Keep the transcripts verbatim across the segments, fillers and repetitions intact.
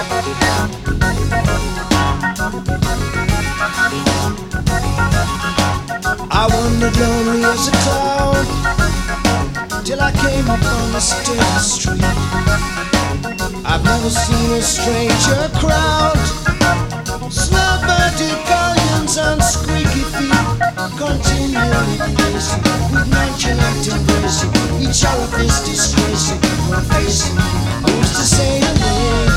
I wandered lonely as a cloud till I came upon a steady street. I've never seen a stranger crowd, slow-bodied galleons and squeaky feet, continually pacing with nonchalant embracing each orifice disgracing one facing. Who's to say her name?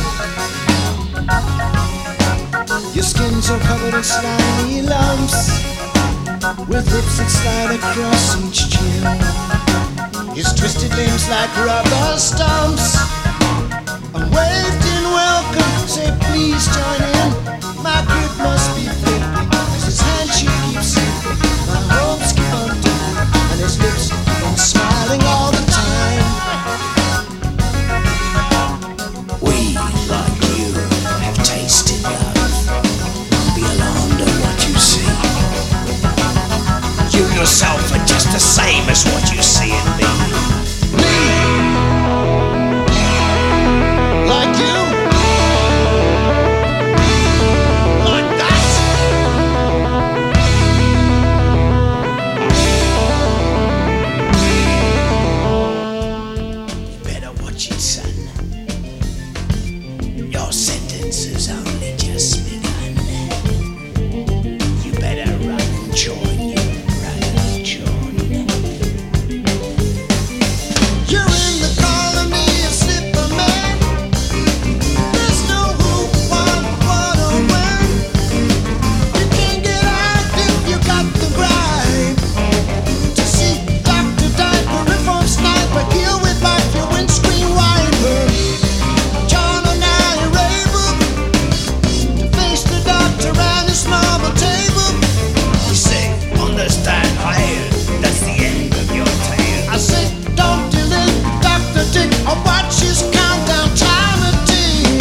Your skin's all covered in slimy lumps, with hips that slide across each chin. His twisted limbs like rubber stumps, and waved in welcome, say please join in. My grip must be flipping as his handshake keeps slipping. My hopes keep on dipping, and his lips keep on smiling all the time. We, like you, have tasted love. Be alarmed at what you see. You yourself are just the same as what you see in me. Me, like you, like that. You better watch it, son. Your sentence has only just begun. You better run and join you. You're in the colony of slipper man. There's no who, what, what, or when. You can't get out if you got the bribe to see Doctor Diaper, reform sniper, deal with life, your windscreen wiper. John and I are able to face the doctor and his marble table. You say, understand higher, that's the end of your tale. I say, don't delay, Doctor Dick, or watch his countdown timer tick.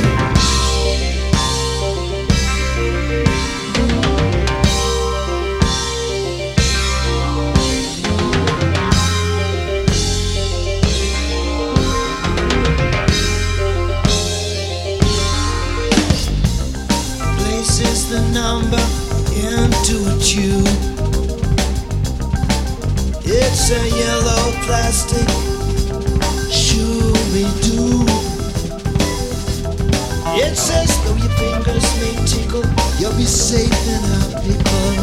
Places the number into a tube. It's a yellow plastic Shooby-Doo. It says though your fingers may tickle, you'll be safe in a pickle.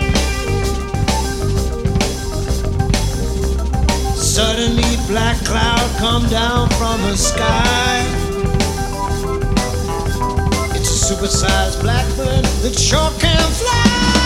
Suddenly black cloud come down from the sky. It's a supersized blackbird that sure can fly.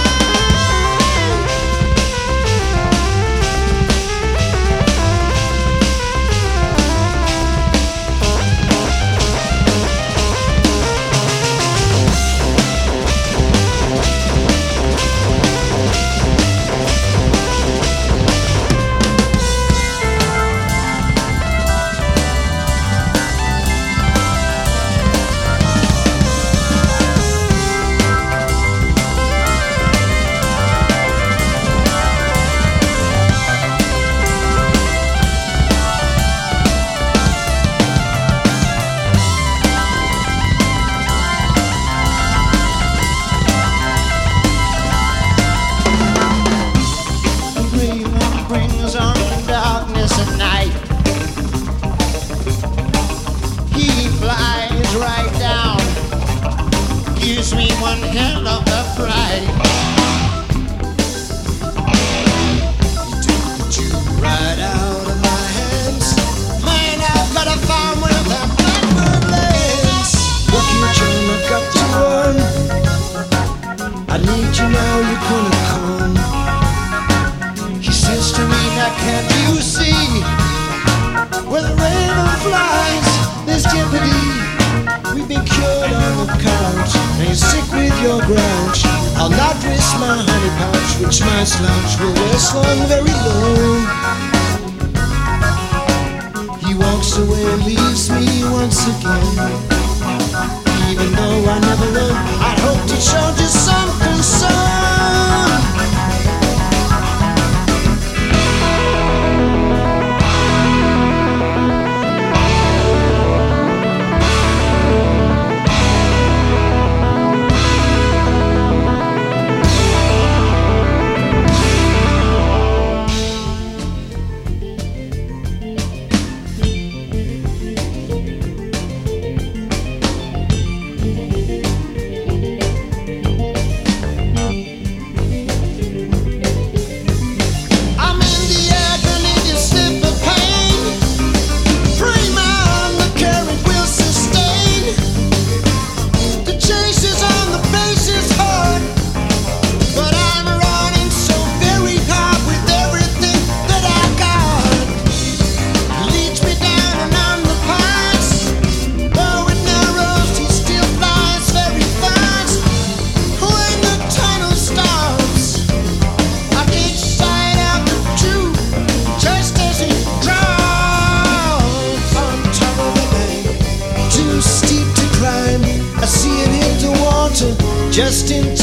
Brings on darkness at night. He flies right down, gives me one hell of a fright. He took the tube right out of my hands. Man, I've got a farm where that blackbird lands. Look here, John, I've got to run. I need you now, you're gonna come. He says to me, now can't you see? Where the raven flies, there's jeopardy. We've been cured on the couch, and you're sick with your grouch. I'll not risk my honey pouch, which my slouch will wear slung very low. He walks away and leaves me once again. Even though I never learned, I'd hoped he showed you some concern. just in